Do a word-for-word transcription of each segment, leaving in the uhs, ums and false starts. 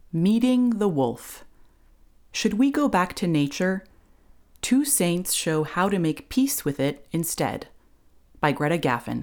Meeting the Wolf. Should we go back to nature? Two saints show how to make peace with it instead. By Greta Gaffin.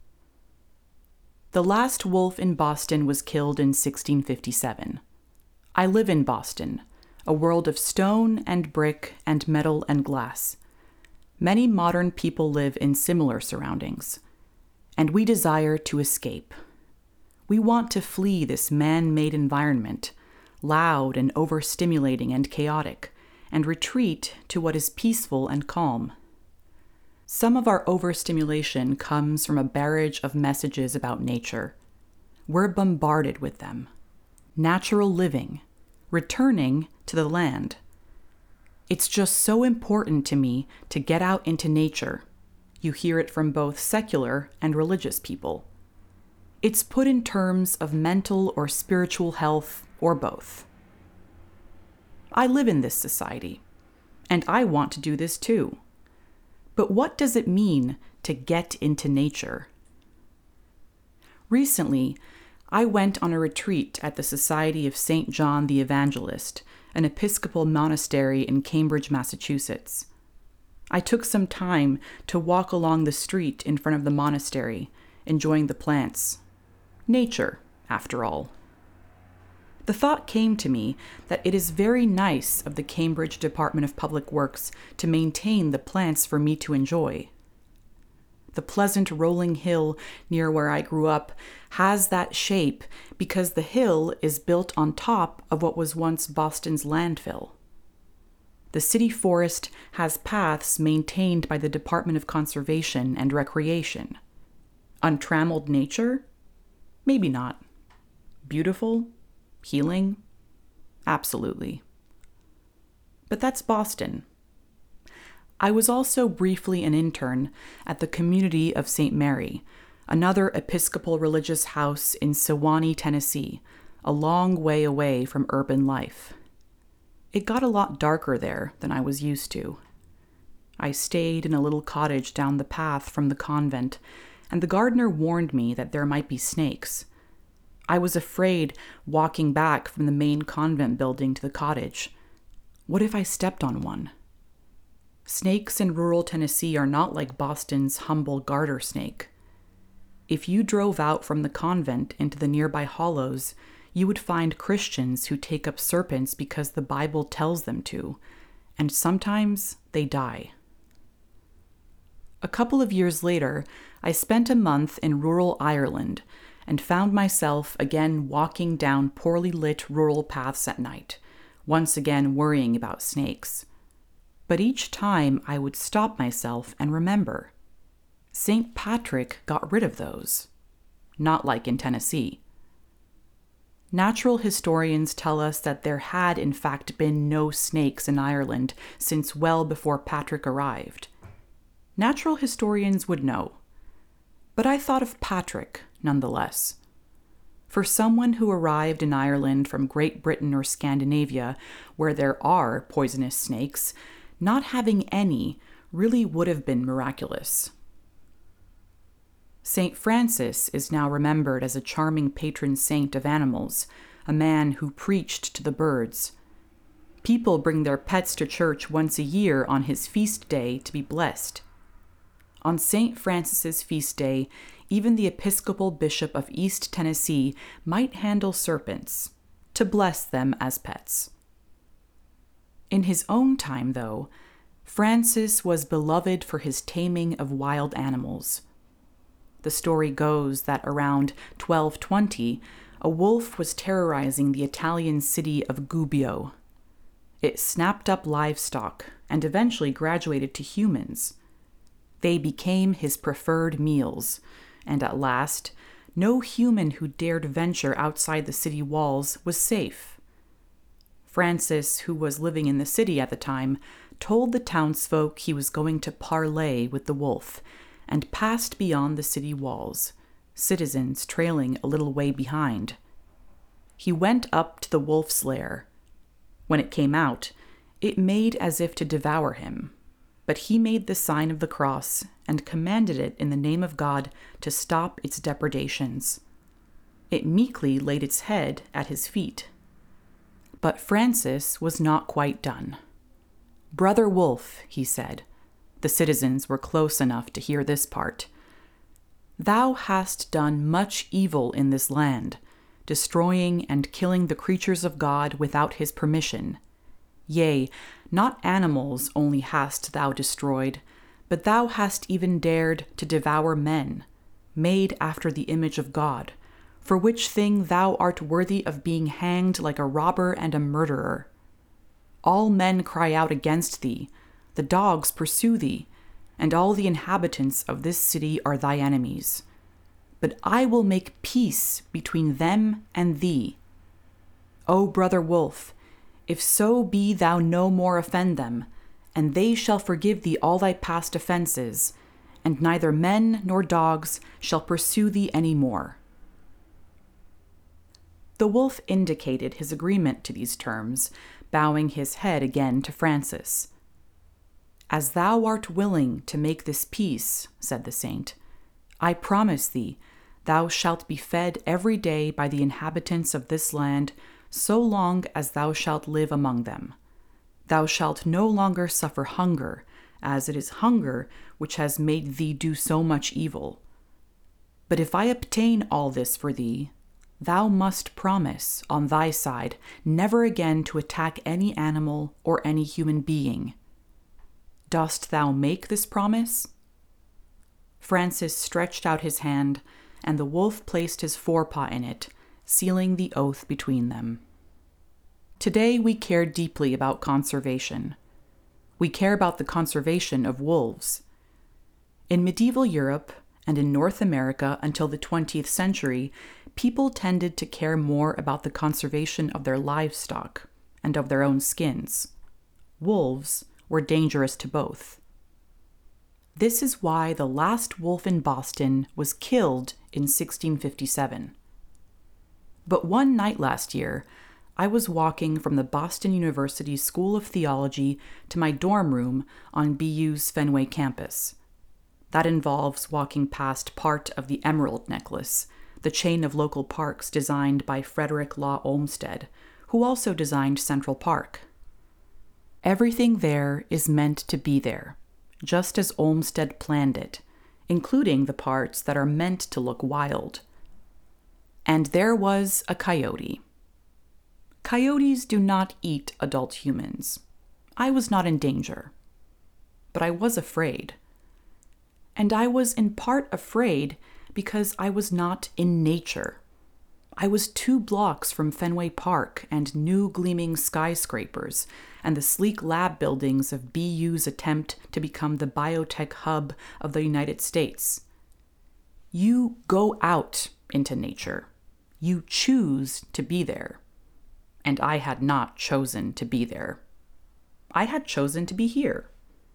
The last wolf in Boston was killed in sixteen fifty-seven. I live in Boston, a world of stone and brick and metal and glass. Many modern people live in similar surroundings, and we desire to escape. We want to flee this man-made environment, loud and overstimulating and chaotic, and retreat to what is peaceful and calm. Some of our overstimulation comes from a barrage of messages about nature. We're bombarded with them. Natural living, returning to the land. It's just so important to me to get out into nature. You hear it from both secular and religious people. It's put in terms of mental or spiritual health, or both. I live in this society, and I want to do this too. But what does it mean to get into nature? Recently, I went on a retreat at the Society of Saint John the Evangelist, an Episcopal monastery in Cambridge, Massachusetts. I took some time to walk along the street in front of the monastery, enjoying the plants. Nature, after all. The thought came to me that it is very nice of the Cambridge Department of Public Works to maintain the plants for me to enjoy. The pleasant rolling hill near where I grew up has that shape because the hill is built on top of what was once Boston's landfill. The city forest has paths maintained by the Department of Conservation and Recreation. Untrammeled nature? Maybe not. Beautiful? Healing? Absolutely. But that's Boston. I was also briefly an intern at the Community of Saint Mary, another Episcopal religious house in Sewanee, Tennessee, a long way away from urban life. It got a lot darker there than I was used to. I stayed in a little cottage down the path from the convent, and the gardener warned me that there might be snakes. I was afraid walking back from the main convent building to the cottage. What if I stepped on one? Snakes in rural Tennessee are not like Boston's humble garter snake. If you drove out from the convent into the nearby hollows, you would find Christians who take up serpents because the Bible tells them to, and sometimes they die. A couple of years later, I spent a month in rural Ireland and found myself again walking down poorly lit rural paths at night, once again worrying about snakes. But each time I would stop myself and remember, Saint Patrick got rid of those. Not like in Tennessee. Natural historians tell us that there had in fact been no snakes in Ireland since well before Patrick arrived. Natural historians would know. But I thought of Patrick, nonetheless. For someone who arrived in Ireland from Great Britain or Scandinavia, where there are poisonous snakes, not having any really would have been miraculous. Saint Francis is now remembered as a charming patron saint of animals, a man who preached to the birds. People bring their pets to church once a year on his feast day to be blessed. On Saint Francis's feast day, even the Episcopal Bishop of East Tennessee might handle serpents, to bless them as pets. In his own time, though, Francis was beloved for his taming of wild animals. The story goes that around twelve twenty, a wolf was terrorizing the Italian city of Gubbio. It snapped up livestock and eventually graduated to humans. They became his preferred meals, and at last, no human who dared venture outside the city walls was safe. Francis, who was living in the city at the time, told the townsfolk he was going to parley with the wolf, and passed beyond the city walls, citizens trailing a little way behind. He went up to the wolf's lair. When it came out, it made as if to devour him, but he made the sign of the cross and commanded it in the name of God to stop its depredations. It meekly laid its head at his feet. But Francis was not quite done. "Brother Wolf," he said, the citizens were close enough to hear this part, "thou hast done much evil in this land, destroying and killing the creatures of God without his permission. Yea, not animals only hast thou destroyed, but thou hast even dared to devour men, made after the image of God, for which thing thou art worthy of being hanged like a robber and a murderer. All men cry out against thee, the dogs pursue thee, and all the inhabitants of this city are thy enemies. But I will make peace between them and thee. O brother Wolf, if so be thou no more offend them, and they shall forgive thee all thy past offenses, and neither men nor dogs shall pursue thee any more." The wolf indicated his agreement to these terms, bowing his head again to Francis. "As thou art willing to make this peace," said the saint, "I promise thee, thou shalt be fed every day by the inhabitants of this land so long as thou shalt live among them. Thou shalt no longer suffer hunger, as it is hunger which has made thee do so much evil. But if I obtain all this for thee, thou must promise, on thy side, never again to attack any animal or any human being. Dost thou make this promise?" Francis stretched out his hand, and the wolf placed his forepaw in it, sealing the oath between them. Today we care deeply about conservation. We care about the conservation of wolves. In medieval Europe and in North America until the twentieth century, people tended to care more about the conservation of their livestock and of their own skins. Wolves were dangerous to both. This is why the last wolf in Boston was killed in sixteen fifty-seven. But one night last year, I was walking from the Boston University School of Theology to my dorm room on B U's Fenway campus. That involves walking past part of the Emerald Necklace, the chain of local parks designed by Frederick Law Olmsted, who also designed Central Park. Everything there is meant to be there, just as Olmsted planned it, including the parts that are meant to look wild. And there was a coyote. Coyotes do not eat adult humans. I was not in danger, but I was afraid. And I was in part afraid because I was not in nature. I was two blocks from Fenway Park and new gleaming skyscrapers and the sleek lab buildings of B U's attempt to become the biotech hub of the United States. You go out into nature. You choose to be there. And I had not chosen to be there. I had chosen to be here.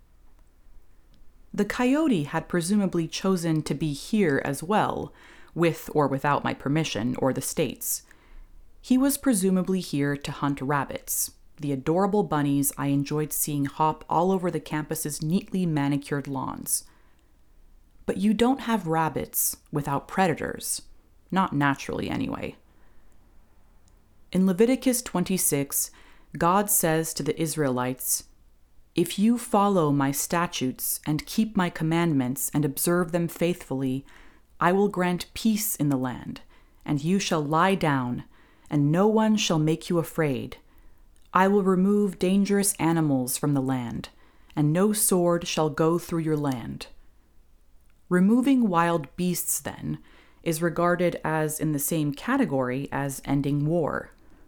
The coyote had presumably chosen to be here as well, with or without my permission or the state's. He was presumably here to hunt rabbits, the adorable bunnies I enjoyed seeing hop all over the campus's neatly manicured lawns. But you don't have rabbits without predators, not naturally anyway. In Leviticus twenty-six, God says to the Israelites, "If you follow my statutes and keep my commandments and observe them faithfully, I will grant peace in the land, and you shall lie down, and no one shall make you afraid. I will remove dangerous animals from the land, and no sword shall go through your land." Removing wild beasts, then, is regarded as in the same category as ending war.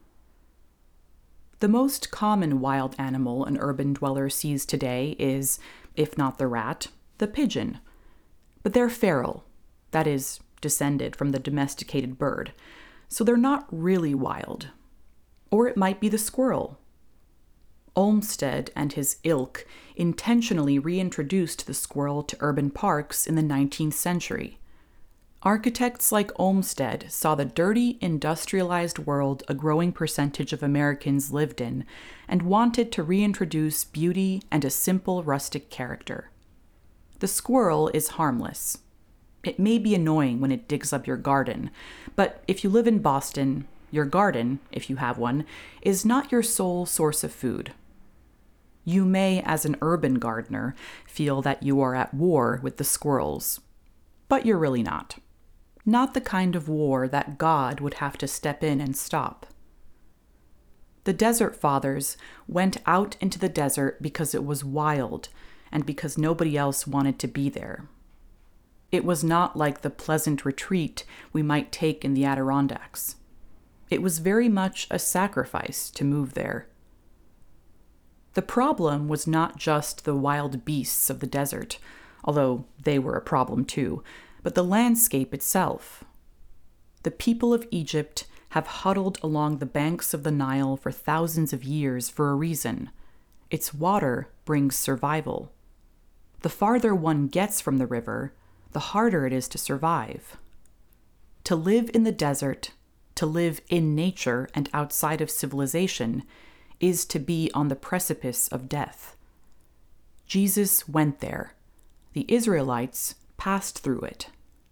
The most common wild animal an urban dweller sees today is, if not the rat, the pigeon. But they're feral, that is, descended from the domesticated bird, so they're not really wild. Or it might be the squirrel. Olmsted and his ilk intentionally reintroduced the squirrel to urban parks in the nineteenth century. Architects like Olmsted saw the dirty, industrialized world a growing percentage of Americans lived in and wanted to reintroduce beauty and a simple rustic character. The squirrel is harmless. It may be annoying when it digs up your garden, but if you live in Boston, your garden, if you have one, is not your sole source of food. You may, as an urban gardener, feel that you are at war with the squirrels, but you're really not. Not the kind of war that God would have to step in and stop. The Desert Fathers went out into the desert because it was wild and because nobody else wanted to be there. It was not like the pleasant retreat we might take in the Adirondacks. It was very much a sacrifice to move there. The problem was not just the wild beasts of the desert, although they were a problem too, but the landscape itself. The people of Egypt have huddled along the banks of the Nile for thousands of years for a reason. Its water brings survival. The farther one gets from the river, the harder it is to survive. To live in the desert, to live in nature and outside of civilization, is to be on the precipice of death. Jesus went there. The Israelites passed through it.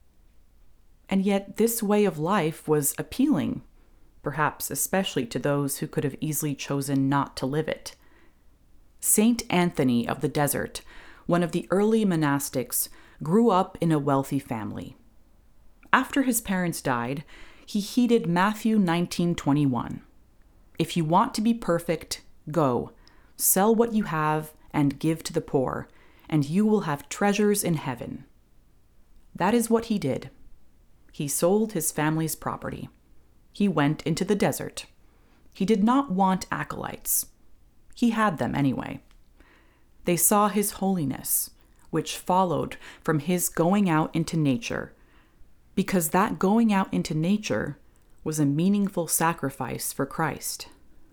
And yet this way of life was appealing, perhaps especially to those who could have easily chosen not to live it. Saint Anthony of the Desert, one of the early monastics, grew up in a wealthy family. After his parents died, he heeded Matthew nineteen twenty-one. If you want to be perfect, go, sell what you have and give to the poor, and you will have treasures in heaven. That is what he did. He sold his family's property. He went into the desert. He did not want acolytes. He had them anyway. They saw his holiness, which followed from his going out into nature, because that going out into nature was a meaningful sacrifice for Christ.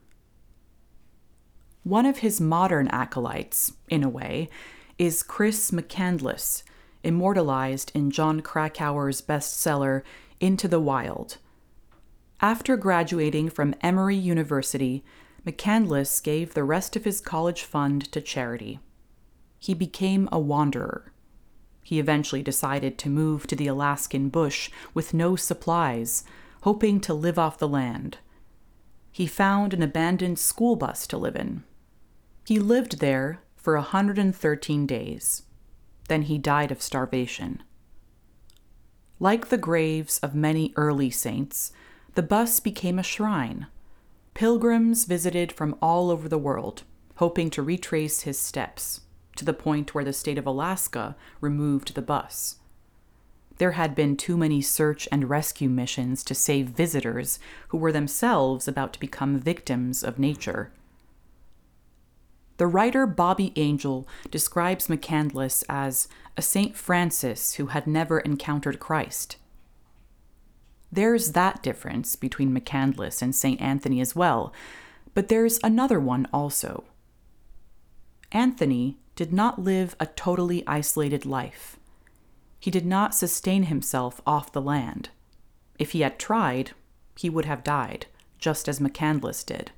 One of his modern acolytes, in a way, is Chris McCandless, immortalized in Jon Krakauer's bestseller, Into the Wild. After graduating from Emory University, McCandless gave the rest of his college fund to charity. He became a wanderer. He eventually decided to move to the Alaskan bush with no supplies, hoping to live off the land. He found an abandoned school bus to live in. He lived there for one hundred thirteen days. Then he died of starvation. Like the graves of many early saints, the bus became a shrine. Pilgrims visited from all over the world, hoping to retrace his steps, to the point where the state of Alaska removed the bus. There had been too many search and rescue missions to save visitors who were themselves about to become victims of nature. The writer Bobby Angel describes McCandless as a Saint Francis who had never encountered Christ. There's that difference between McCandless and Saint Anthony as well, but there's another one also. Anthony did not live a totally isolated life. He did not sustain himself off the land. If he had tried, he would have died, just as McCandless did.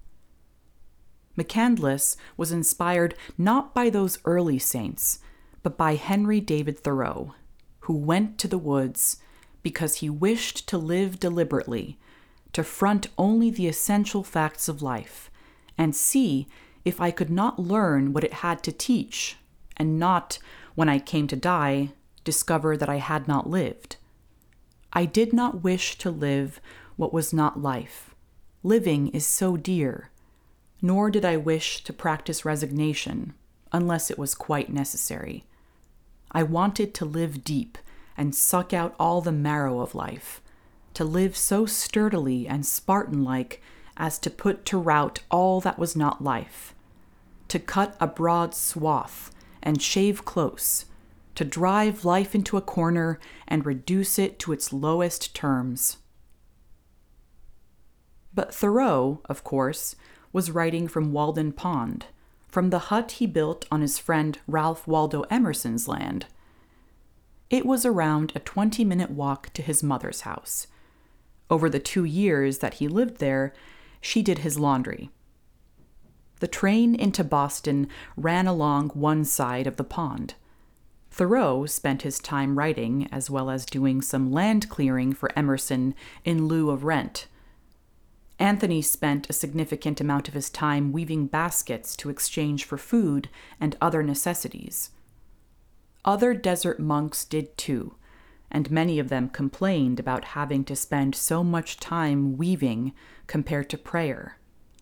McCandless was inspired not by those early saints, but by Henry David Thoreau, who went to the woods because he wished to live deliberately, to front only the essential facts of life, and see if I could not learn what it had to teach, and not, when I came to die, discover that I had not lived. I did not wish to live what was not life. Living is so dear. Nor did I wish to practice resignation, unless it was quite necessary. I wanted to live deep and suck out all the marrow of life, to live so sturdily and Spartan-like as to put to rout all that was not life, to cut a broad swath and shave close, to drive life into a corner and reduce it to its lowest terms. But Thoreau, of course, was writing from Walden Pond, from the hut he built on his friend Ralph Waldo Emerson's land. It was around a twenty-minute walk to his mother's house. Over the two years that he lived there, she did his laundry. The train into Boston ran along one side of the pond. Thoreau spent his time writing as well as doing some land clearing for Emerson in lieu of rent. Anthony spent a significant amount of his time weaving baskets to exchange for food and other necessities. Other desert monks did too, and many of them complained about having to spend so much time weaving compared to prayer.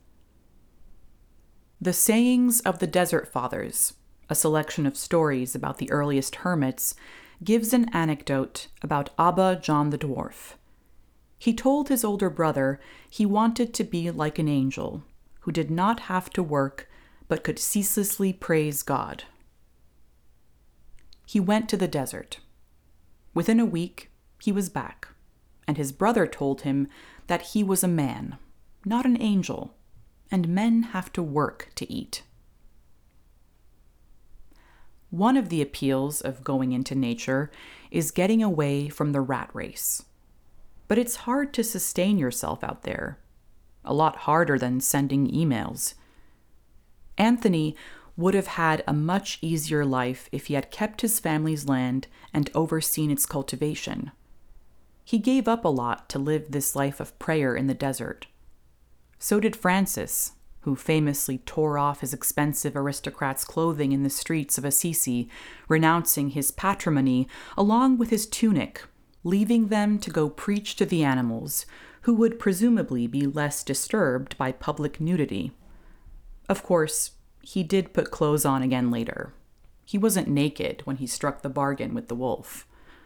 The Sayings of the Desert Fathers, a selection of stories about the earliest hermits, gives an anecdote about Abba John the Dwarf. He told his older brother he wanted to be like an angel, who did not have to work but could ceaselessly praise God. He went to the desert. Within a week, he was back, and his brother told him that he was a man, not an angel, and men have to work to eat. One of the appeals of going into nature is getting away from the rat race. But it's hard to sustain yourself out there. A lot harder than sending emails. Anthony would have had a much easier life if he had kept his family's land and overseen its cultivation. He gave up a lot to live this life of prayer in the desert. So did Francis, who famously tore off his expensive aristocrat's clothing in the streets of Assisi, renouncing his patrimony along with his tunic, leaving them to go preach to the animals, who would presumably be less disturbed by public nudity. Of course, he did put clothes on again later. He wasn't naked when he struck the bargain with the wolf.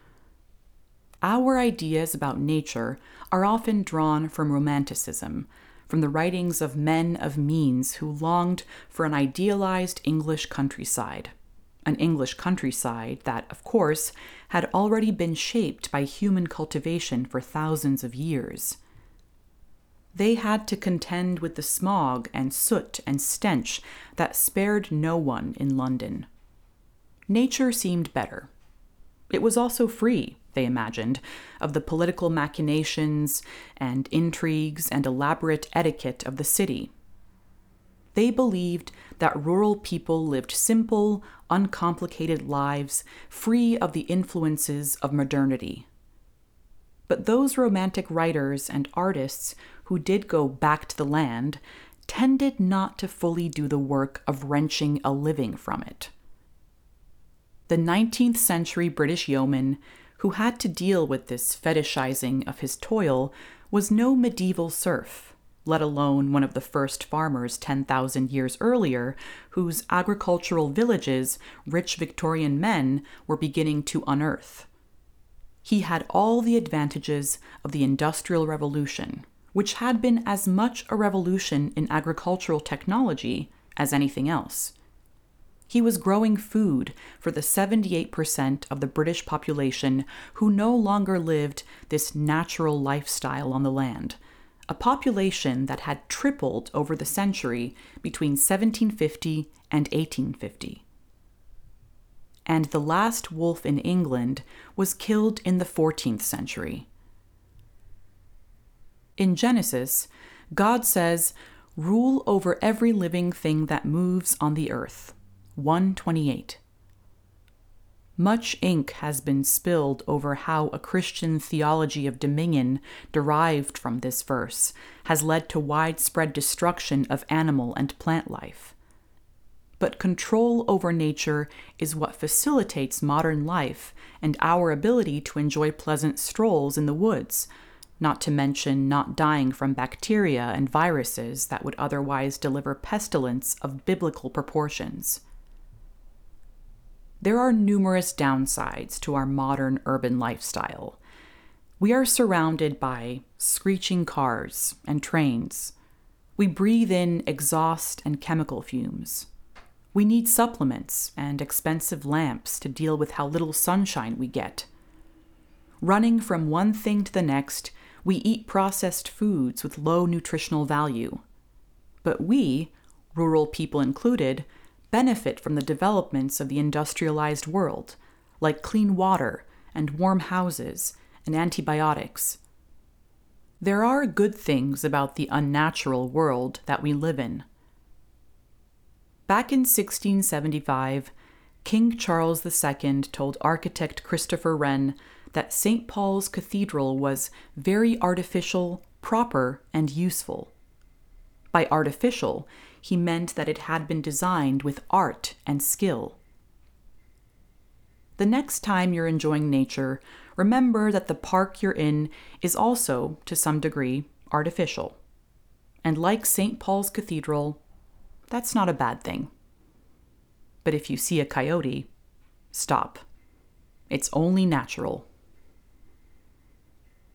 Our ideas about nature are often drawn from Romanticism, from the writings of men of means who longed for an idealized English countryside. An English countryside that, of course, had already been shaped by human cultivation for thousands of years. They had to contend with the smog and soot and stench that spared no one in London. Nature seemed better. It was also free, they imagined, of the political machinations and intrigues and elaborate etiquette of the city. They believed that rural people lived simple, uncomplicated lives, free of the influences of modernity. But those romantic writers and artists who did go back to the land tended not to fully do the work of wrenching a living from it. The nineteenth century British yeoman who had to deal with this fetishizing of his toil was no medieval serf, let alone one of the first farmers ten thousand years earlier, whose agricultural villages rich Victorian men were beginning to unearth. He had all the advantages of the Industrial Revolution, which had been as much a revolution in agricultural technology as anything else. He was growing food for the seventy-eight percent of the British population who no longer lived this natural lifestyle on the land, a population that had tripled over the century between seventeen fifty and eighteen fifty. And the last wolf in England was killed in the fourteenth century. In Genesis, God says, "Rule over every living thing that moves on the earth." one twenty-eight. Much ink has been spilled over how a Christian theology of dominion derived from this verse has led to widespread destruction of animal and plant life. But control over nature is what facilitates modern life and our ability to enjoy pleasant strolls in the woods, not to mention not dying from bacteria and viruses that would otherwise deliver pestilence of biblical proportions. There are numerous downsides to our modern urban lifestyle. We are surrounded by screeching cars and trains. We breathe in exhaust and chemical fumes. We need supplements and expensive lamps to deal with how little sunshine we get. Running from one thing to the next, we eat processed foods with low nutritional value. But we, rural people included, benefit from the developments of the industrialized world, like clean water and warm houses and antibiotics. There are good things about the unnatural world that we live in. Back in sixteen seventy-five, King Charles the Second told architect Christopher Wren that Saint Paul's Cathedral was very artificial, proper and useful. By artificial, he meant that it had been designed with art and skill. The next time you're enjoying nature, remember that the park you're in is also, to some degree, artificial. And like Saint Paul's Cathedral, that's not a bad thing. But if you see a coyote, stop. It's only natural.